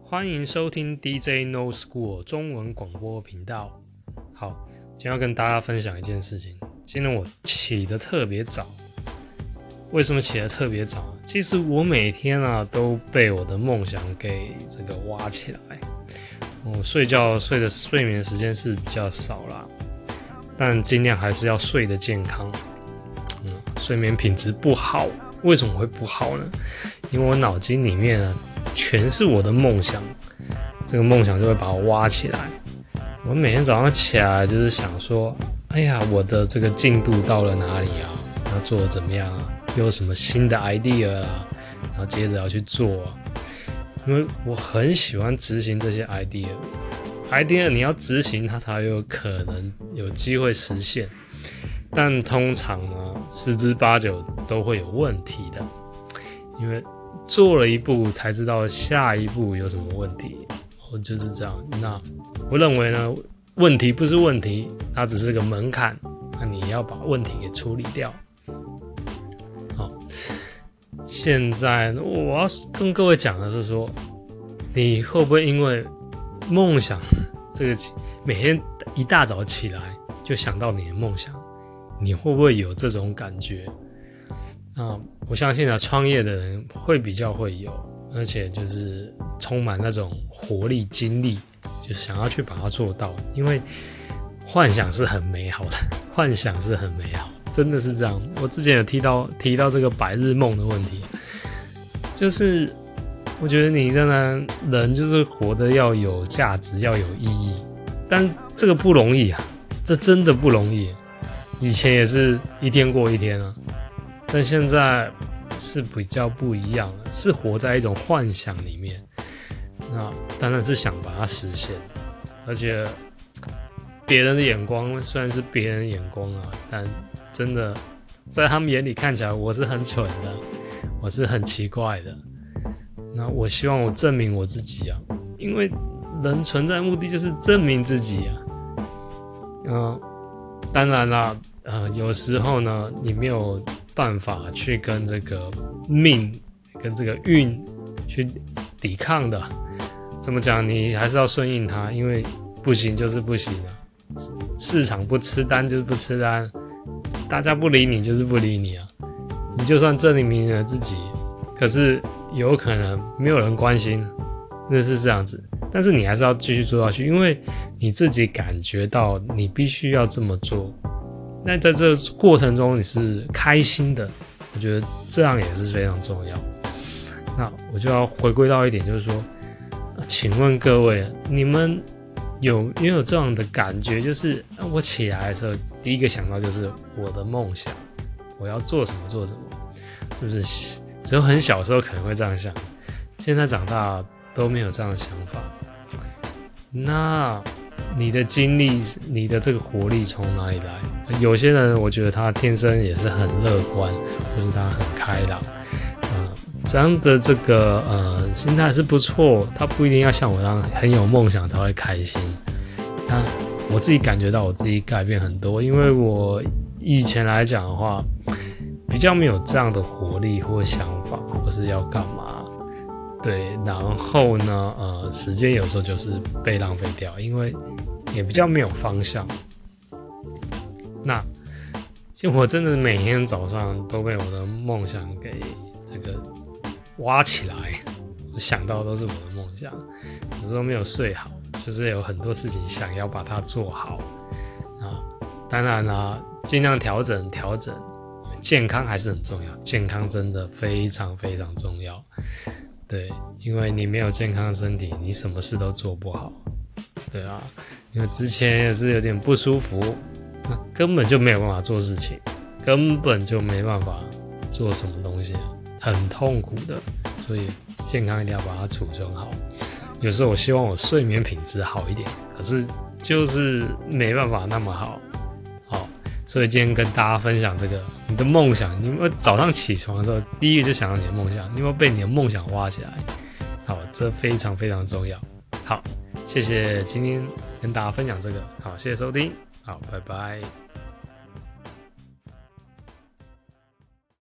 欢迎收听 DJ No School 中文广播频道。好，今天要跟大家分享一件事情。今天我起得特别早。为什么起得特别早？其实我每天都被我的梦想给这个挖起来。我睡的睡眠时间是比较少啦，但尽量还是要睡得健康。睡眠品质不好，为什么会不好呢？因为我脑筋里面全是我的梦想，这个梦想就会把我挖起来。我每天早上起来就是想说，哎呀，我的这个进度到了哪里啊？然后做得怎么样啊？又有什么新的 idea 啊？然后接着要去做啊。因为我很喜欢执行这些 idea 你要执行它才有可能有机会实现，但通常呢十之八九都会有问题的，因为做了一步才知道下一步有什么问题。我就是这样。那我认为呢，问题不是问题，它只是个门槛，那你要把问题给处理掉。好，现在我要跟各位讲的是说，你会不会因为梦想这个每天一大早起来就想到你的梦想，你会不会有这种感觉？我相信创业的人比较会有，而且就是充满那种活力精力，就想要去把它做到。因为幻想是很美好的，幻想是很美好，真的是这样。我之前有提到这个百日梦的问题，就是我觉得你真的人就是活得要有价值，要有意义，但这个不容易啊，这真的不容易。以前也是一天过一天啊，但现在是比较不一样了，是活在一种幻想里面。那当然是想把它实现，而且别人的眼光虽然是别人的眼光但真的在他们眼里看起来我是很蠢的，我是很奇怪的。那我希望我证明我自己因为人存在目的就是证明自己当然啦，有时候呢，你没有办法去跟这个命、跟这个运去抵抗的。怎么讲？你还是要顺应它，因为不行就是不行市场不吃单就是不吃单，大家不理你就是不理你你就算证明了自己，可是有可能没有人关心，那是这样子。但是你还是要继续做下去，因为你自己感觉到你必须要这么做。那在这个过程中你是开心的，我觉得这样也是非常重要。那我就要回归到一点，就是说，请问各位，你们有没有这样的感觉？就是我起来的时候，第一个想到就是我的梦想，我要做什么做什么，是不是？只有很小的时候可能会这样想，现在长大都没有这样的想法。那你的精力，你的这个活力从哪里来？有些人我觉得他天生也是很乐观，或是他很开朗，这样的这个心态是不错。他不一定要像我一样很有梦想才会开心。那我自己感觉到我自己改变很多，因为我以前来讲的话，比较没有这样的活力或想法，或是要干嘛。对，然后呢，时间有时候就是被浪费掉，因为也比较没有方向。那结果真的每天早上都被我的梦想给这个挖起来，我想到都是我的梦想。有时候没有睡好，就是有很多事情想要把它做好当然啦，尽量调整，健康还是很重要，健康真的非常非常重要。对，因为你没有健康的身体，你什么事都做不好。对因为之前也是有点不舒服，那根本就没有办法做事情，根本就没办法做什么东西，很痛苦的。所以健康一定要把它储存好。有时候我希望我睡眠品质好一点，可是就是没办法那么好。所以今天跟大家分享这个你的梦想，你有没有早上起床的时候第一个就想到你的梦想？你有没有被你的梦想挖起来？好，这非常非常重要。好，谢谢今天跟大家分享这个。好，谢谢收听。好，拜拜。